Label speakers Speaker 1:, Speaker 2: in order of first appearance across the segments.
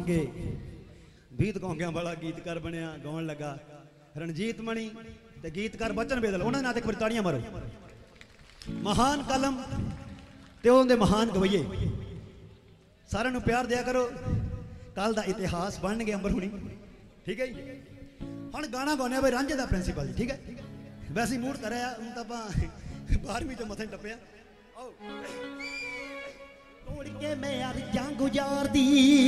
Speaker 1: ਕੇ ਗੀਤ ਗਾਉਂਦਿਆਂ ਵਾਲਾ ਗੀਤਕਾਰ ਬਣਿਆ, ਗਾਉਣ ਲੱਗਾ ਰਣਜੀਤ ਮਣੀ ਤੇ ਗੀਤਕਾਰ ਬਚਨ ਬੇਦਲ। ਉਹਨਾਂ ਦੇ ਨਾਂ ਤੇ ਇੱਕ ਵਾਰ ਤਾੜੀਆਂ ਮਾਰੋ। ਮਹਾਨ ਕਲਮ ਤੇ ਉਹਦੇ ਮਹਾਨ ਗਵਈਏ, ਸਾਰਿਆਂ ਨੂੰ ਪਿਆਰ ਦਿਆ ਕਰੋ। ਕੱਲ ਦਾ ਇਤਿਹਾਸ ਬਣਨਗੇ ਅੰਬਰ ਹੁਣੀ, ਠੀਕ ਹੈ ਜੀ। ਹੁਣ ਗਾਣਾ ਗਾਉਂਦੇ ਬਈ ਰਾਂਝੇ ਦਾ ਪ੍ਰਿੰਸੀਪਲ ਜੀ, ਠੀਕ ਹੈ। ਵੈਸੇ ਹੀ ਮੂਡ ਕਰਿਆ ਹੁਣ ਤਾਂ ਆਪਾਂ 12ਵੀਂ ਤੋਂ ਮੱਥੇ ਟੱਪਿਆ। ਤੋੜ ਕੇ ਮੈਂ ਅਰਜ਼ਾਂ ਗੁਜ਼ਾਰਦੀ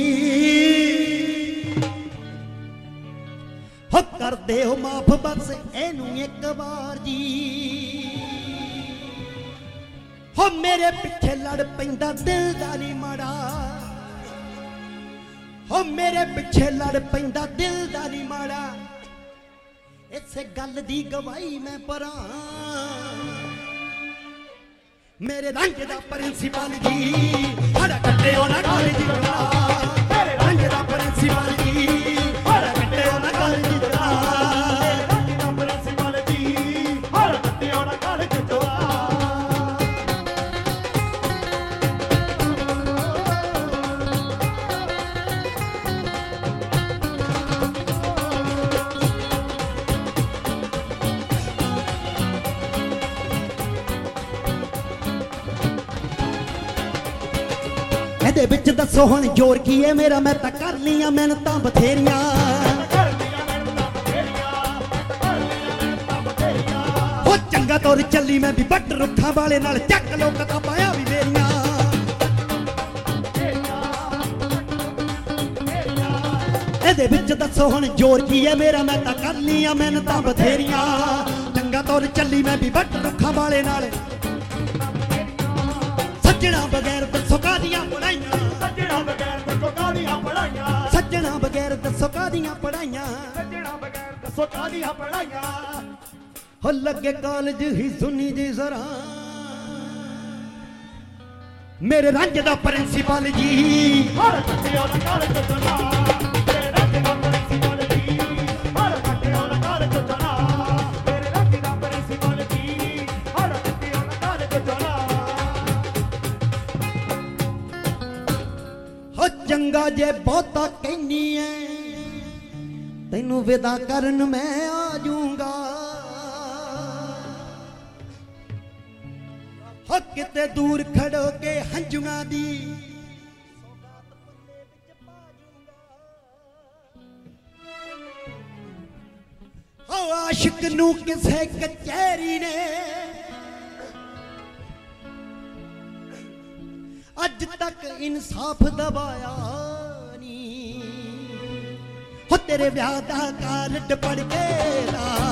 Speaker 1: ਹੋ ਕਰਦੇ ਹੋ ਮਾਫ ਬਸ ਇਹਨੂੰ ਇੱਕ ਵਾਰ ਜੀ। ਹੋ ਮੇਰੇ ਪਿੱਛੇ ਲੜ ਪੈਂਦਾ ਦਿਲ ਦਾ ਨੀ ਮਾੜਾ, ਹੋ ਮੇਰੇ ਪਿੱਛੇ ਲੜ ਪੈਂਦਾ ਦਿਲ ਦਾ ਨੀ ਮਾੜਾ। ਇਸੇ ਗੱਲ ਦੀ ਗਵਾਹੀ ਮੈਂ ਭਰਾਂ ਮੇਰੇ ਰੰਗ ਦਾ ਪ੍ਰਿੰਸੀਪਲ ਜੀ। ਹੜਾ ਕੱਟਿਓ ਨਾ ਕਾਲਜ ਦਾ, ਮੇਰੇ ਰੰਗ ਦਾ ਪ੍ਰਿੰਸੀਪਲ ਜੀ। ਹੜਾ ਕੱਟਿਓ ਨਾ ਕਾਲਜ ਦਾ, ਮੇਰੇ ਰੰਗ ਦਾ ਪ੍ਰਿੰਸੀਪਲ ਜੀ। ਹੜਾ ਕੱਟਿਓ ਨਾ ਕਾਲਜ ਦਾ। ਇਹਦੇ ਵਿੱਚ ਦੱਸੋ ਹੁਣ ਜ਼ੋਰ ਕੀ ਏ ਮੇਰਾ, ਮੈਂ ਤਾਂ ਕਰ ਲੀਆਂ ਮਿਹਨਤਾਂ ਬਥੇਰੀਆਂ। ਉਹ ਚੰਗਾ ਤੌਰ ਚੱਲੀ ਮੈਂ ਵੀ ਵੱਟ ਰੁੱਖਾਂ ਵਾਲੇ ਨਾਲ, ਚੱਕ ਲੋ ਕਿਤਾਬਾਂ ਆ ਵੀ ਮੇਰੀਆਂ। ਇਹਦੇ ਵਿੱਚ ਦੱਸੋ ਹੁਣ ਜ਼ੋਰ ਕੀ ਏ ਮੇਰਾ, ਮੈਂ ਤਾਂ ਕਰ ਲੀਆਂ ਮਿਹਨਤਾਂ ਬਥੇਰੀਆਂ। ਚੰਗਾ ਤੌਰ ਚੱਲੀ ਮੈਂ ਵੀ ਵੱਟ ਰੁੱਖਾਂ ਵਾਲੇ ਨਾਲ, ਸੱਜਣਾ ਬਗੈਰ ਦੱਸੋ ਕਾਹਦੀਆਂ ਪੜਾਈਆਂ। ਸੱਜਣਾ ਬਗੈਰ ਦੱਸੋ ਕਾਹਦੀਆਂ ਪੜਾਈਆਂ। ਸੱਜਣਾ ਬਗੈਰ ਦੱਸੋ ਕਾਹਦੀਆਂ ਪੜਾਈਆਂ। ਸੱਜਣਾ ਬਗੈਰ ਦੱਸੋ ਕਾਹਦੀਆਂ ਪੜਾਈਆਂ। ਹੋ ਲੱਗੇ ਕਾਲਜ ਹੀ ਸੁਣੀ ਜੀ ਜ਼ਰਾ ਮੇਰੇ ਰੰਜ ਦਾ ਪ੍ਰਿੰਸੀਪਲ ਜੀ। ਹਰ ਕੱਟਿਓ ਨਾ ਕਾਲਜ ਚਲਾ, ਮੇਰੇ ਰੰਜ ਦਾ ਪ੍ਰਿੰਸੀਪਲ ਜੀ। ਹਰ ਕੱਟਿਓ ਨਾ ਕਾਲਜ ਚਲਾ, ਮੇਰੇ ਰੰਜ ਦਾ ਪ੍ਰਿੰਸੀਪਲ ਜੀ। ਹਰ ਕੱਟਿਓ ਨਾ ਕਾਲਜ ਚਲਾ। ਹੋ ਚੰਗਾ ਜੇ ਬਹੁਤਾ ਕਹਿਨੀ ਐ ਤੈਨੂੰ ਵਿਦਾ ਕਰਨ ਮੈਂ ਆ ਜਾਊਂਗਾ। ਹੋ ਕਿਤੇ ਦੂਰ ਖੜੋ ਕੇ ਹੰਝੂਆਂ ਦੀ ਸੌਗਾਤ ਪੱਲੇ ਵਿੱਚ ਪਾ ਜਾਊਂਗਾ। ਹੋ ਆਸ਼ਿਕ ਨੂੰ ਕਿਸੇ ਕਚਹਿਰੀ ਨੇ ਅੱਜ ਤੱਕ ਇਨਸਾਫ ਦਵਾਇਆ ਨੀ। ਹੋ ਤੇਰੇ ਵਿਆਹ ਦਾ ਕਾਰਡ ਪੜ ਕੇ